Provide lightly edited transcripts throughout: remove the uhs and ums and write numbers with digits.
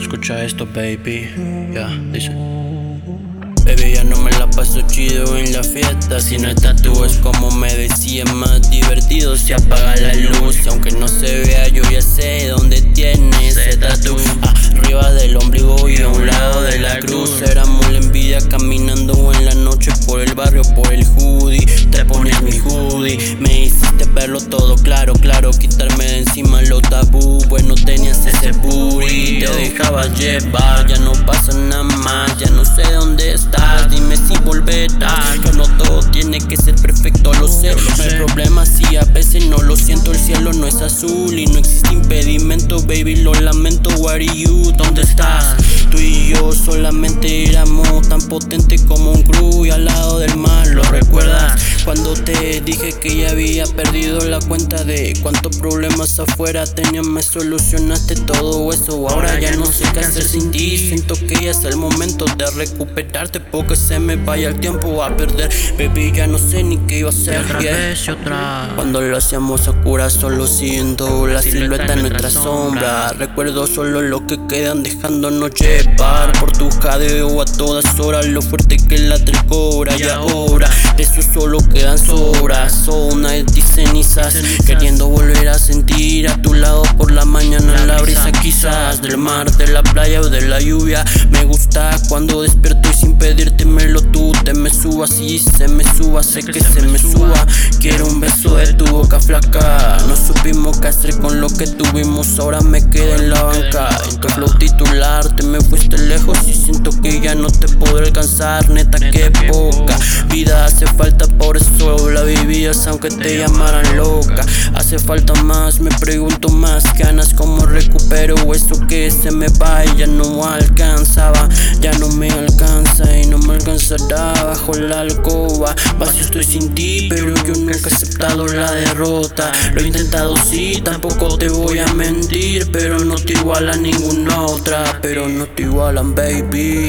Escucha esto, baby. Ya, dice. Baby, ya no me la paso chido en la fiesta. Si no estás tú es como me decía, más divertido. Se apaga la luz y aunque no se vea yo ya sé dónde tienes ese tatu. Arriba del ombligo y a un lado de la cruz. Éramos la envidia caminando en la noche por el barrio, por el hoodie. Te ponías mi hoodie, me hiciste verlo todo claro, claro. Quitarme de encima lo tabú. Bueno, tenías ese booty, te dejabas llevar. Ya no pasa nada más, ya no sé dónde estás. Dime si volverás, que no todo tiene que ser perfecto, lo sé. No hay problema si a veces no lo siento. El cielo no es azul y no existe impedimento, baby, lo lamento. Where are you? ¿Dónde estás? Tú y yo solamente éramos tan potentes como un crew y al lado del mar, ¿lo recuerdas? Cuando te dije que ya había perdido la cuenta de cuántos problemas afuera tenía, me solucionaste todo eso. Ahora ya no sé qué hacer sin ti. Siento que ya es el momento de recuperarte, porque se me vaya el tiempo a perder. Baby, ya no sé ni qué iba a hacer. Otra vez y otra. Cuando lo hacíamos a curas, solo siendo la silueta en nuestra sombra. Recuerdo solo lo que quedan, dejándonos llevar por tu jadeo a todas horas. Lo fuerte que late el cobra. Y ahora de eso solo quedan sobras, zonas y cenizas. Queriendo volver a sentir a tu lado por la mañana la brisa, quizás del mar, de la playa o de la lluvia. Me gusta cuando despierto y sin pedírtemelo tú te me subas y se me suba, sé que se me suba. Quiero un beso de tu boca flaca. No supimos qué hacer con lo que tuvimos, ahora me quedé en la banca. En tu flow titular te me fuiste lejos y siento que ya no te podré alcanzar. Neta que poca vida hace falta, por eso la vivías aunque te llamaran loca. Hace falta más, me pregunto más ganas, cómo recupero eso que se me va y ya no alcanzaba. Ya no me alcanza y no me alcanzará bajo la alcoba. Vacío estoy sin ti, pero yo nunca he aceptado la derrota. Lo he intentado sí, tampoco te voy a mentir, pero no te igualan ninguna otra. Pero no te igualan, baby.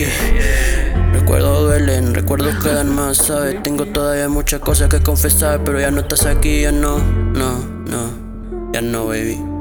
Recuerdos duelen, recuerdos quedan más, ¿sabes? Tengo todavía muchas cosas que confesar, pero ya no estás aquí, ya no, ya no, baby.